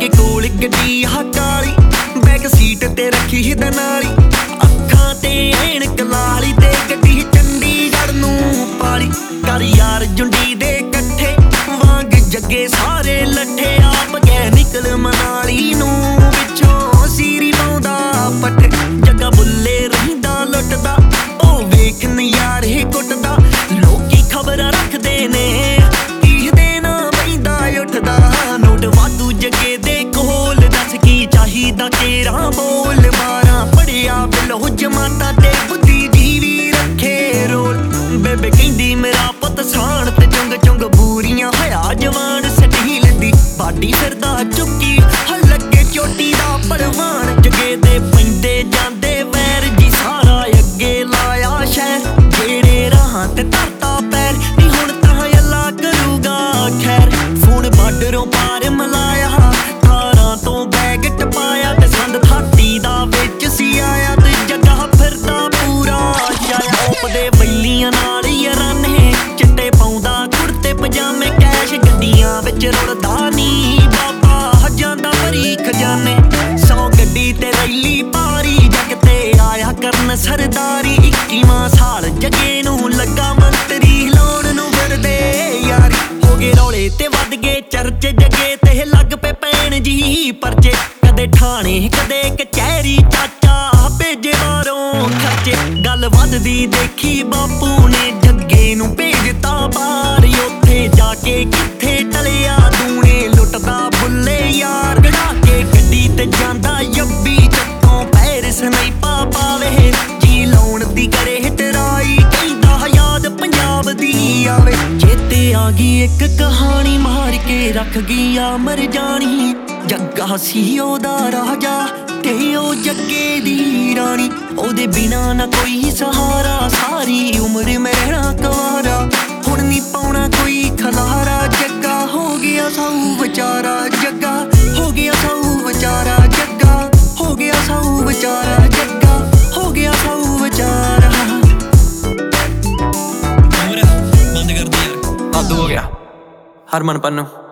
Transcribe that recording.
लागे कोल गड्डी आ काली, back seat ते रखी ही दनाली, अखां ते ऐनक लाली ते गड्डी चंडीगढ़ नूं पाली। कर यार जुंडी दे कट्ठे वांग जगे सारे लट्ठे, आप गए निकल मनाली नूं पिछों सीरी पाउंदा पट्ठे। जग्गा बुल्ले रहिंदा लुटदा ओ वेख नज़ारे कुटदा, लोकी खबरां रखदे ने इहदे ना पैंदा उठदा। नोट वाधू जगे दे कोल, दस की चाहिदा केरा बोल, 12 पढ़िया बिलो जमाता ते बुद्धिजीवी रखे रोल। बेबे कहंदी मेरा पुत साण ते चुंग चुंग बूरियां होया जवान, स्टील दी बाडी फिरदा चुक्की लगे चोटी दा परवान। जगे दे पैंदे जांदे वैर जी सारा अगे लाया शहर, जेड़े राहां ते तरता पैर नी हुण तां अल्लाह करूगा खैर। फोन बार्डरों पार मलाया, 18 तो बैग टपाया ते संद थाती दा विच सी आया, ते जग्गा फिरदा पूरा छाया। ओपदे बल्लियां नाल याराने, चिट्टे पाउंदा कुर्ते पजामे, कैश गड्डियां विच रुड़दा नी बाबा जांदा भरी खजाने। 100 गड्डी ते रैली पारी, जग ते आया करन सरदारी। 21वां साल जगे नूं लगा मंतरी, लाउण नूं फिरदे यारी। हो गए रौले ते वध गए चर्चे, जगे ते लग पे पैण जी परचे। कदे ठाणे कदे कचहरी, चाचा भेजे बारों खर्चे। गल वधदी देखी बापू ने जग्गे नूं भेजता बाहर, उत्थे जाके कित्थे टलिया दूने लुटदा बुल्ले यार। कढ़ा के गड्डी ते जांदा यब्बी, चक्कों पैर स्नाइपा पावे, जी लाउण दी करे टराई, कहंदा याद पंजाब दी आवे। चेते आ गई एक कहानी, मार के रख गई मर जानी। जग्गा सी ओदा राजा ते ओ जग्गे दी रानी, ओदे बिना ना कोई सहारा, सारी उम्र मैं रहना कुंवारा। हुण नी पाउणा कोई खलारा, जग्गा हो गया साऊ बेचारा। जग्गा हो गया साऊ बेचारा, जग्गा हो गया साऊ बेचारा, जग्गा हो गया साऊ बेचारा। बंद कर दे यार, वाधू हो गया। हरमन पन्नू।